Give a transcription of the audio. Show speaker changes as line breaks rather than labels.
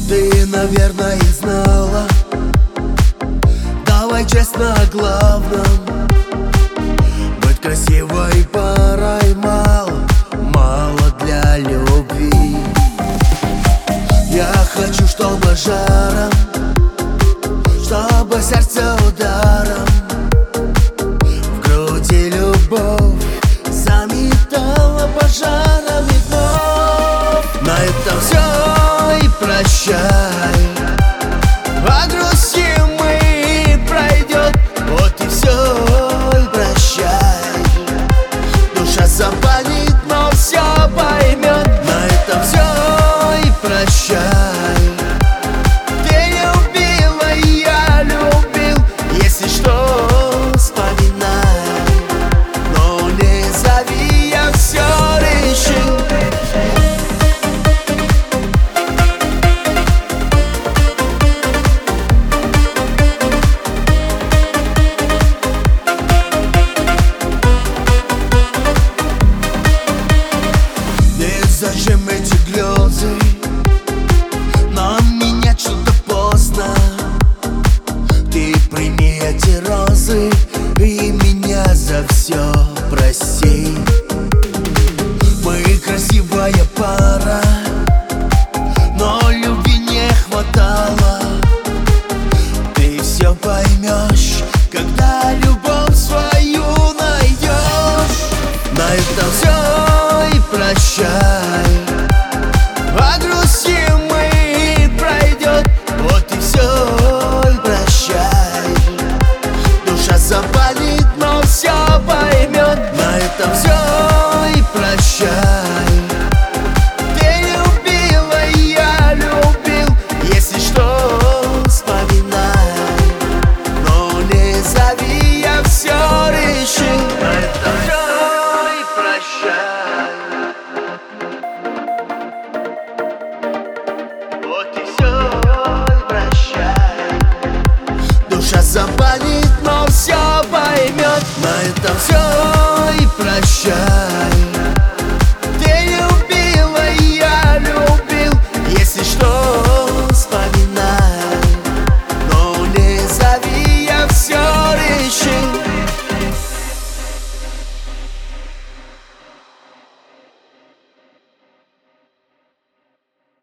Ты, наверное, знала. Давай честно о главном. Быть красивой парой мало, мало для любви. Я хочу, чтобы жаром, чтобы сердце ударом, в груди любовь заметала пожарами вновь. На этом все и прощай. Погрузим мы, пройдет, вот и все, и прощай. Душа запалит, но все поймет. На этом все и прощай. Ты любила, и я любил, если что, вспоминай. Но не зови, я все решил. Зачем эти грезы? Нам менять что-то поздно. Ты прими эти розы и меня за все прости. Мы красивая пара, но любви не хватало. Ты все поймешь, когда любовь свою найдешь. На этом все и прощай. Погрузим мы, пройдет, вот и все, и прощай. Душа запалит, но все поймет. На этом все и прощай. Ты любила, и я любил, если что, вспоминай. Но не зови, я все решил. На этом все и прощай. Вот и все, прощай. Душа запалит, но все поймет. На этом все и прощай.